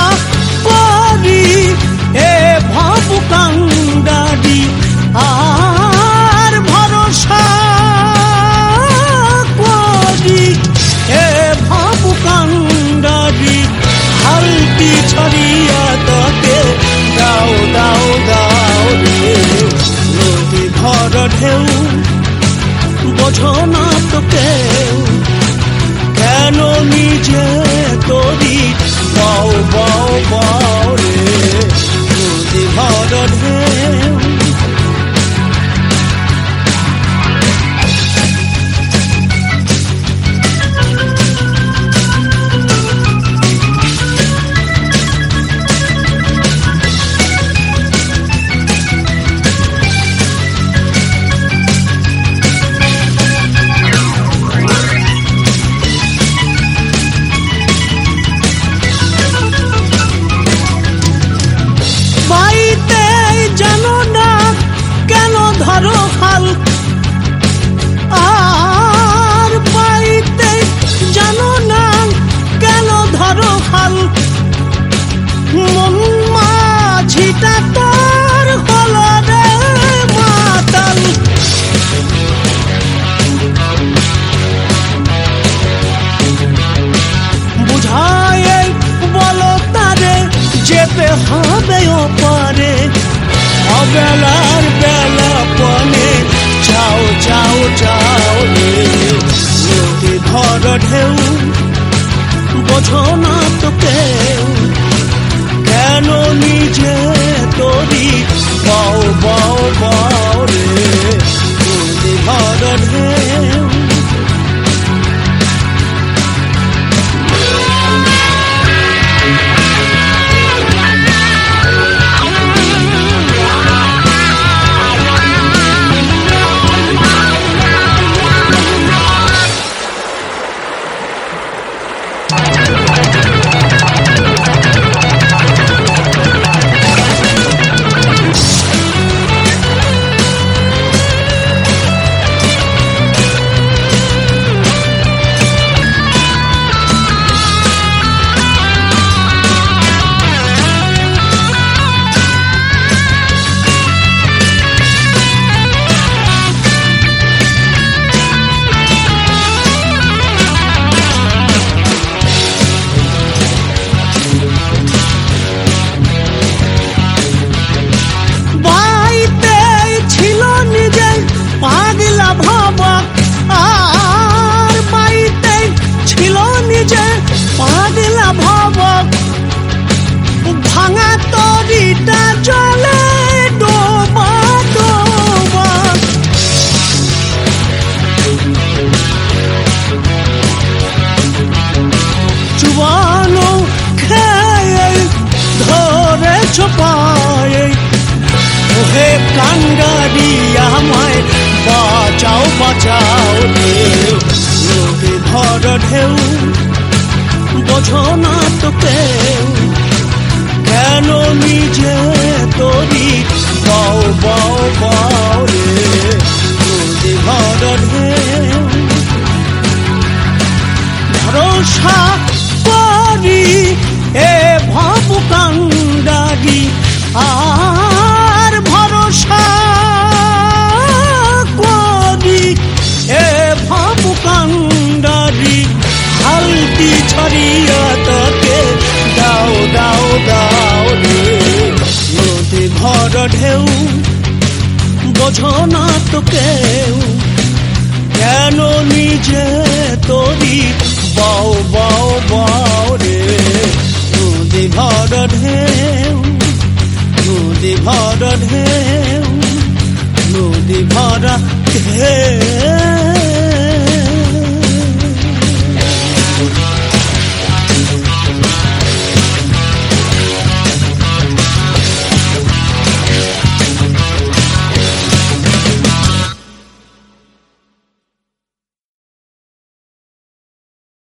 করি এ ভাবু কান্ডারি আর ভরসা করি এ ভাবু কান্ডারি হালটি ছড়িয়া তোকে দাও দাও দাও রে নদী ভর ঢেউ বোঝো না তোকে কেন নিজে তোরি বাও বাও বাও রে নদী ভর ঢেউ ধরো হাল আর পাইতে জানো না কেন ধরো হাল মন মাঝিটা তোর হলো রে মাতাল বুঝায় বলো তারে যেতে হবে ওপারে অবেলার বেলা পনে যাও যাও যাও রে নদী ভর ঢেউ বোঝো না তোকে কেন নিজে তোরি বাও বাও বাও রে নদী ভর ঢেউ ভাঙা তরিটা চলে ডোবা ডোবা চুবানো খেয়ে ধরে ছোপায় ওহে কান্ডারি আমায় বাঁচাও বাঁচাও রে নদী ভর ঢেউ বোঝো না তোকে কেন নিজে তোরি বাও বাও বাও রে নদী ভর ঢেউ ভরসা করি এ ভাবু কান্ডারি আর ভরসা করি এ ভাবু কান্ডারি হালটি ছড়িয়া তোকে দাও দাও দাও রে নদী ভর ঢেউ বোঝো না তোকে কেন নিজে তোরি বাও বাও বাও রে নদী ভর ঢেউ নদী ভর ঢেউ নদী ভর ঢেউ